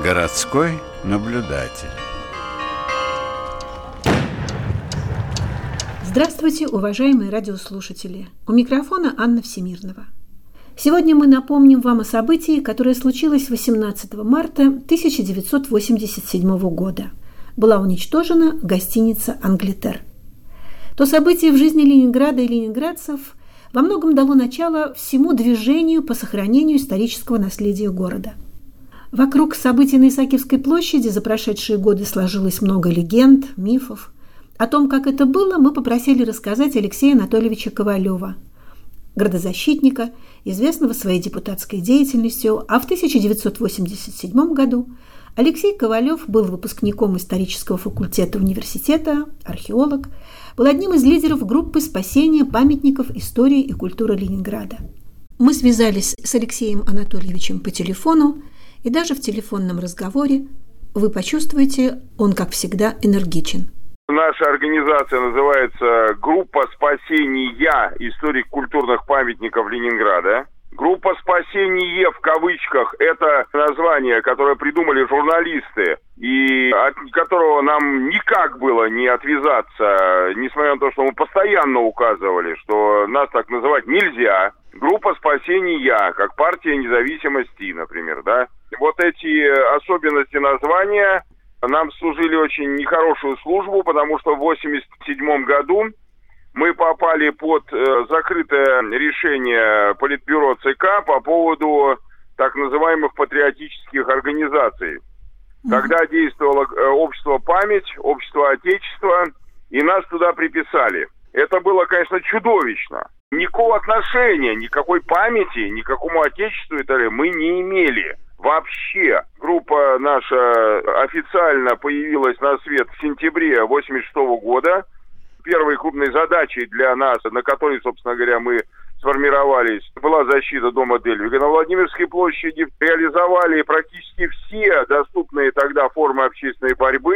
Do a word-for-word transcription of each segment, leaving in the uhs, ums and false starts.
Городской наблюдатель. Здравствуйте, уважаемые радиослушатели! У микрофона Анна Всемирнова. Сегодня мы напомним вам о событии, которое случилось восемнадцатого марта тысяча девятьсот восемьдесят седьмого года. Была уничтожена гостиница «Англитер». То событие в жизни Ленинграда и ленинградцев во многом дало начало всему движению по сохранению исторического наследия города. Вокруг событий на Исаакиевской площади за прошедшие годы сложилось много легенд, мифов. О том, как это было, мы попросили рассказать Алексея Анатольевича Ковалева, градозащитника, известного своей депутатской деятельностью, а в тысяча девятьсот восемьдесят седьмом году Алексей Ковалев был выпускником исторического факультета университета, археолог, был одним из лидеров группы спасения памятников истории и культуры Ленинграда. Мы связались с Алексеем Анатольевичем по телефону, и даже в телефонном разговоре вы почувствуете, он, как всегда, энергичен. Наша организация называется «Группа спасения историко-культурных памятников Ленинграда». Группа спасения в кавычках – это название, которое придумали журналисты, и от которого нам никак было не отвязаться, несмотря на то, что мы постоянно указывали, что нас так называть нельзя. Группа спасения, как партия независимости, например, да. Вот эти особенности названия нам служили очень нехорошую службу, потому что в восемьдесят седьмом году мы попали под э, закрытое решение Политбюро ЦК по поводу так называемых патриотических организаций. Mm-hmm. Тогда действовало э, общество «Память», общество «Отечество», и нас туда приписали. Это было, конечно, чудовищно. Никакого отношения, никакой памяти, никакому Отечеству и так далее мы не имели. Вообще, группа наша официально появилась на свет в сентябре восемьдесят шестого года. Первой крупной задачей для нас, на которой, собственно говоря, мы сформировались, была защита дома Дельвига на Владимирской площади. Реализовали практически все доступные тогда формы общественной борьбы,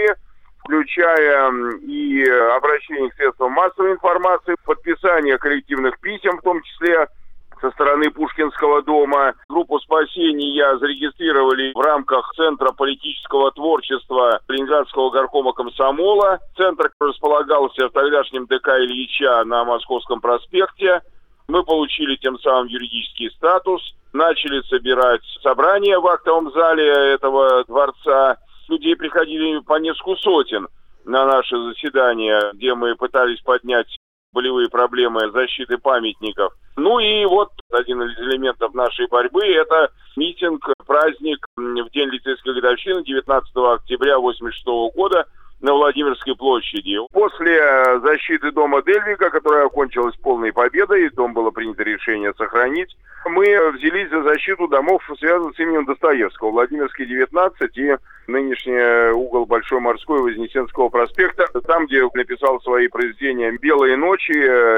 включая и обращение к средствам массовой информации, подписание коллективных писем, в том числе со стороны Пушкинского дома. Группу спасения зарегистрировали в рамках Центра политического творчества Ленинградского горкома комсомола. Центр располагался в тогдашнем ДК Ильича на Московском проспекте. Мы получили тем самым юридический статус, начали собирать собрания в актовом зале этого дворца. Людей приходили по несколько сотен на наши заседания, где мы пытались поднять болевые проблемы защиты памятников. Ну и вот один из элементов нашей борьбы – это митинг, праздник в день лицейской годовщины девятнадцатого октября восемьдесят шестого года на Владимирской площади. После защиты дома Дельвига, которая окончилась полной победой, дом было принято решение сохранить, мы взялись за защиту домов, связанных с именем Достоевского. Владимирский девятнадцать и нынешний угол Большой Морской Вознесенского проспекта, там, где написал свои произведения «Белые ночи»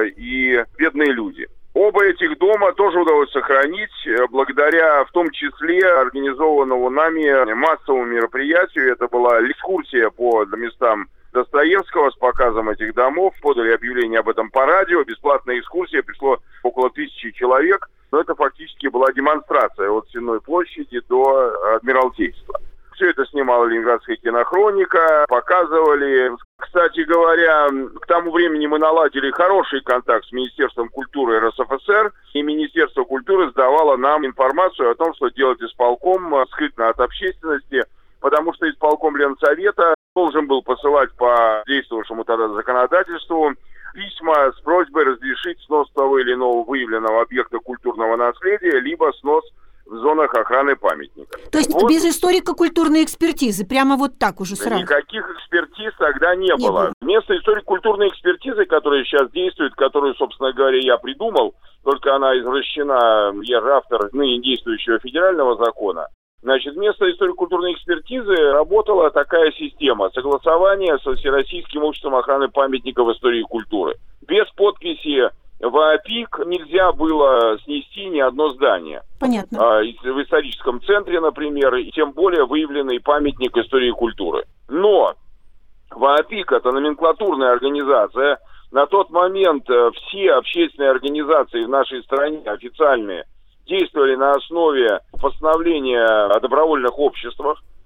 и «Бедные люди». Оба этих дома тоже удалось сохранить, благодаря в том числе организованному нами массовому мероприятию. Это была экскурсия по местам Достоевского с показом этих домов. Подали объявление об этом по радио. Бесплатная экскурсия, пришло около тысячи человек. Но это фактически была демонстрация от Сенной площади до Адмиралтейства. Все это снимала Ленинградская кинохроника, показывали. Кстати говоря, к тому времени мы наладили хороший контакт с Министерством культуры РСФСР, и Министерство культуры сдавало нам информацию о том, что делать исполком скрытно от общественности, потому что исполком Ленсовета должен был посылать по действовавшему тогда законодательству письма с просьбой разрешить снос того или иного выявленного объекта культурного наследия, либо снос в зонах охраны памятника. То есть вот. Без историко-культурной экспертизы, прямо вот так уже сразу? Никаких экспертиз тогда не, не было. было. Вместо историко-культурной экспертизы, которая сейчас действует, которую, собственно говоря, я придумал, только она извращена, я же автор ныне действующего федерального закона. Значит, вместо историко-культурной экспертизы работала такая система согласования со Всероссийским обществом охраны памятников истории и культуры. Без подписи в ОАПИК нельзя было снести ни одно здание. Понятно. А, в историческом центре, например, и тем более выявленный памятник истории и культуры. Но в ОАПИК, это номенклатурная организация, на тот момент все общественные организации в нашей стране, официальные, действовали на основе постановления о добровольных обществах.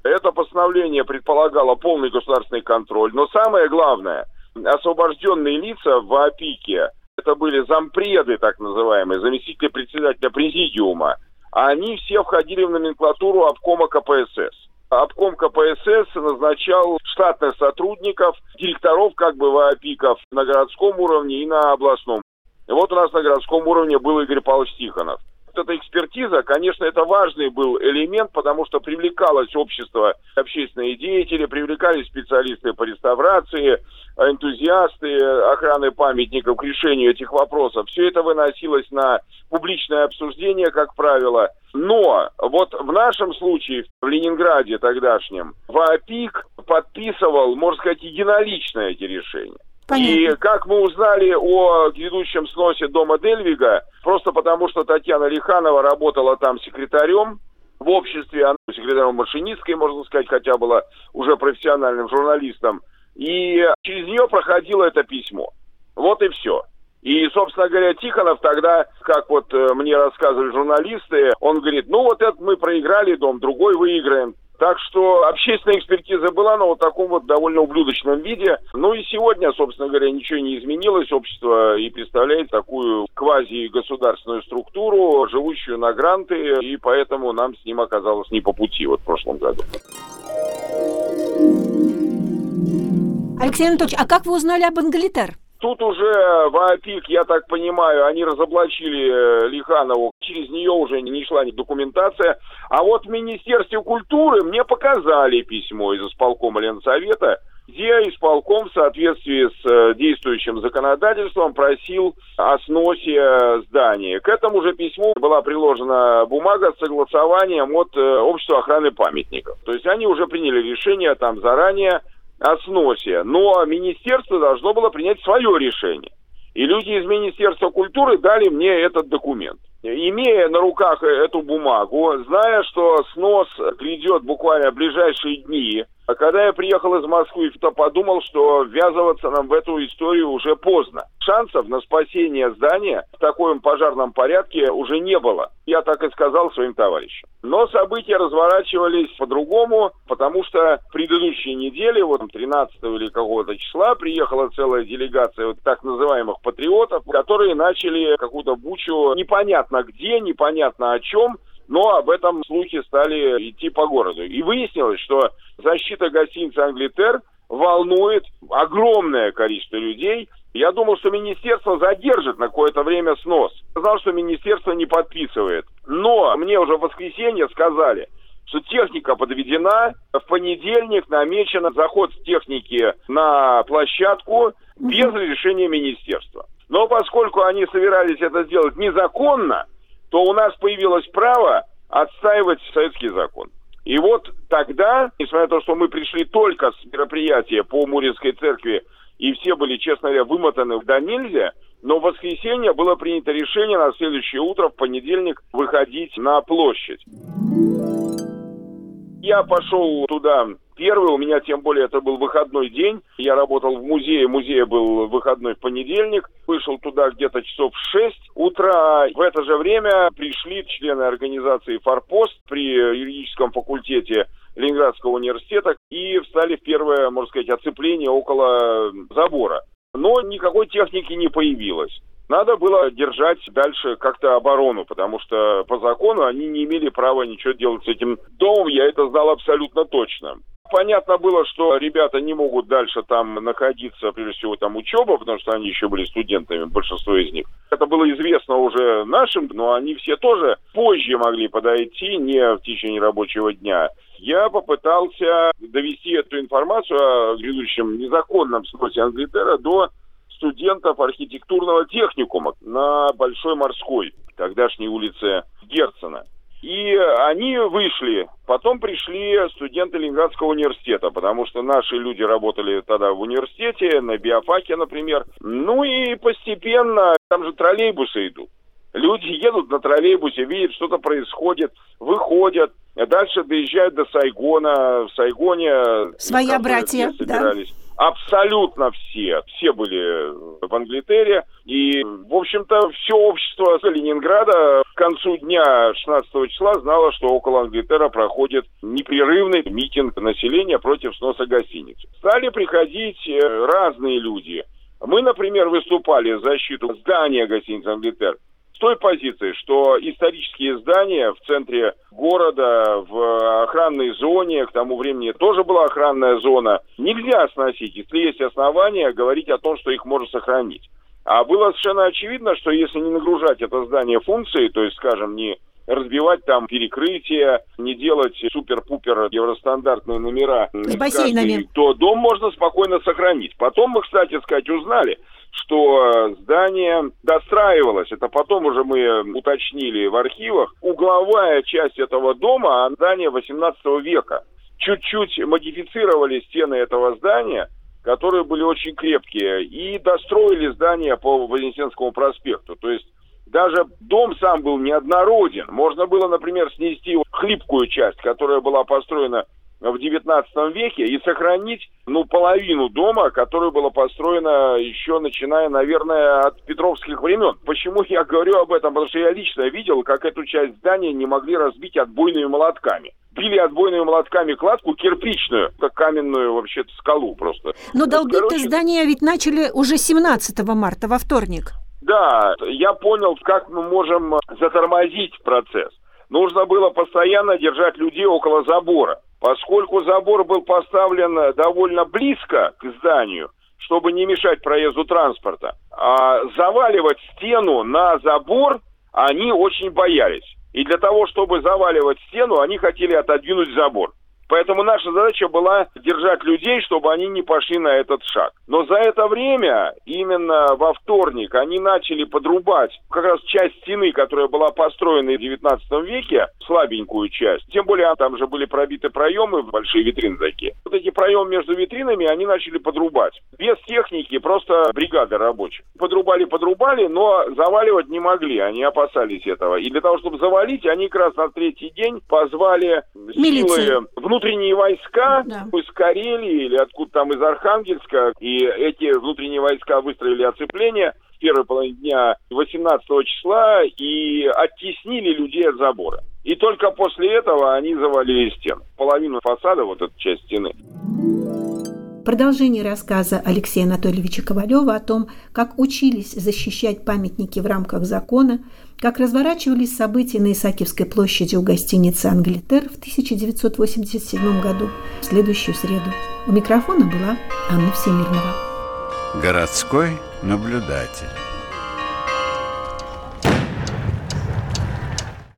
Это постановление предполагало полный государственный контроль, но самое главное, освобожденные лица в ОАПИКе, это были зампреды, так называемые, заместители председателя президиума, они все входили в номенклатуру обкома ка пэ эс эс. Обком ка пэ эс эс назначал штатных сотрудников, директоров как бы ОАПИКов на городском уровне и на областном. И вот у нас на городском уровне был Игорь Павлович Тихонов. Вот эта экспертиза, конечно, это важный был элемент, потому что привлекалось общество, общественные деятели, привлекались специалисты по реставрации, энтузиасты охраны памятников к решению этих вопросов. Все это выносилось на публичное обсуждение, как правило. Но вот в нашем случае, в Ленинграде тогдашнем, ОАПИК подписывал, можно сказать, единолично эти решения. Понятно. И как мы узнали о грядущем сносе дома Дельвига, просто потому что Татьяна Лиханова работала там секретарем в обществе, она секретарем машинисткой, можно сказать, хотя была уже профессиональным журналистом, и через нее проходило это письмо. Вот и все. И, собственно говоря, Тихонов тогда, как вот мне рассказывали журналисты, он говорит, ну вот это мы проиграли дом, другой выиграем. Так что общественная экспертиза была, но вот в таком вот довольно ублюдочном виде. Ну и сегодня, собственно говоря, ничего не изменилось. Общество и представляет такую квази-государственную структуру, живущую на гранты, и поэтому нам с ним оказалось не по пути вот в прошлом году. Алексей Анатольевич, а как вы узнали об Англитер? Тут уже в ОАПИК, я так понимаю, они разоблачили Лиханову, через нее уже не шла документация. А вот в Министерстве культуры мне показали письмо из исполкома Ленсовета, где исполком в соответствии с действующим законодательством просил о сносе здания. К этому же письму была приложена бумага с согласованием от Общества охраны памятников. То есть они уже приняли решение там заранее о сносе, но министерство должно было принять свое решение. И люди из Министерства культуры дали мне этот документ. Имея на руках эту бумагу, зная, что снос грядет буквально в ближайшие дни, а когда я приехал из Москвы, то подумал, что ввязываться нам в эту историю уже поздно. Шансов на спасение здания в таком пожарном порядке уже не было. Я так и сказал своим товарищам. Но события разворачивались по-другому, потому что в предыдущей неделе, вот тринадцатого или какого-то числа, приехала целая делегация вот так называемых патриотов, которые начали какую-то бучу непонятно где, непонятно о чем, но об этом слухи стали идти по городу. И выяснилось, что защита гостиницы «Англитер» волнует огромное количество людей. Я думал, что министерство задержит на какое-то время снос. Я знал, что министерство не подписывает. Но мне уже в воскресенье сказали, что техника подведена. В понедельник намечен заход техники на площадку без разрешения министерства. Но поскольку они собирались это сделать незаконно, то у нас появилось право отстаивать советский закон. И вот тогда, несмотря на то, что мы пришли только с мероприятия по Муринской церкви, и все были, честно говоря, вымотаны до нельзя, но в воскресенье было принято решение на следующее утро, в понедельник, выходить на площадь. Я пошел туда первый, у меня тем более это был выходной день. Я работал в музее, музей был выходной в понедельник. Вышел туда где-то часов в шесть утра. В это же время пришли члены организации «Форпост» при юридическом факультете Ленинградского университета и встали в первое, можно сказать, оцепление около забора. Но никакой техники не появилось. Надо было держать дальше как-то оборону, потому что по закону они не имели права ничего делать с этим домом, я это знал абсолютно точно. Понятно было, что ребята не могут дальше там находиться, прежде всего там учеба, потому что они еще были студентами, большинство из них. Это было известно уже нашим, но они все тоже позже могли подойти, не в течение рабочего дня. Я попытался довести эту информацию о грядущем незаконном сносе Англитера до студентов архитектурного техникума на Большой Морской, тогдашней улице Герцена. И они вышли. Потом пришли студенты Ленинградского университета, потому что наши люди работали тогда в университете, на биофаке, например. Ну и постепенно, там же троллейбусы идут. Люди едут на троллейбусе, видят, что-то происходит, выходят, а дальше доезжают до Сайгона. В Сайгоне... Своя братья, собирались. да. Абсолютно все. Все были в Англитере. И, в общем-то, все общество Ленинграда к концу дня шестнадцатого числа знало, что около Англитера проходит непрерывный митинг населения против сноса гостиницы. Стали приходить разные люди. Мы, например, выступали в защиту здания гостиницы «Англитер» с той позиции, что исторические здания в центре города, в охранной зоне, к тому времени тоже была охранная зона, нельзя сносить, если есть основания говорить о том, что их можно сохранить. А было совершенно очевидно, что если не нагружать это здание функцией, то есть, скажем, не разбивать там перекрытия, не делать супер-пупер евростандартные номера с бассейнами, то дом можно спокойно сохранить. Потом мы, кстати сказать, узнали, что здание достраивалось. Это потом уже мы уточнили в архивах. Угловая часть этого дома, здание восемнадцатого века. Чуть-чуть модифицировали стены этого здания, которые были очень крепкие, и достроили здание по Вознесенскому проспекту. То есть даже дом сам был неоднороден. Можно было, например, снести хлипкую часть, которая была построена в девятнадцатом веке, и сохранить, ну, половину дома, которая была построена еще начиная, наверное, от петровских времен. Почему я говорю об этом? Потому что я лично видел, как эту часть здания не могли разбить отбойными молотками. Били отбойными молотками кладку кирпичную, как каменную вообще скалу просто. Но долбить-то Короче... здание ведь начали уже семнадцатого марта, во вторник. Да, я понял, как мы можем затормозить процесс. Нужно было постоянно держать людей около забора. Поскольку забор был поставлен довольно близко к зданию, чтобы не мешать проезду транспорта, а заваливать стену на забор они очень боялись. И для того, чтобы заваливать стену, они хотели отодвинуть забор. Поэтому наша задача была держать людей, чтобы они не пошли на этот шаг. Но за это время, именно во вторник, они начали подрубать как раз часть стены, которая была построена в девятнадцатом веке, слабенькую часть. Тем более там же были пробиты проемы, большие витрины такие. Вот эти проемы между витринами они начали подрубать. Без техники, просто бригада рабочих. Подрубали, подрубали, но заваливать не могли, они опасались этого. И для того, чтобы завалить, они как раз на третий день позвали силы внутренние войска, да, из Карелии или откуда там из Архангельска, и эти внутренние войска выстроили оцепление в первой половине дня восемнадцатого числа и оттеснили людей от забора. И только после этого они завалили стену. Половину фасада, вот эту часть стены. Продолжение рассказа Алексея Анатольевича Ковалева о том, как учились защищать памятники в рамках закона, как разворачивались события на Исаакиевской площади у гостиницы «Англитер» в тысяча девятьсот восемьдесят седьмом году, в следующую среду. У микрофона была Анна Всемирнова. Городской наблюдатель.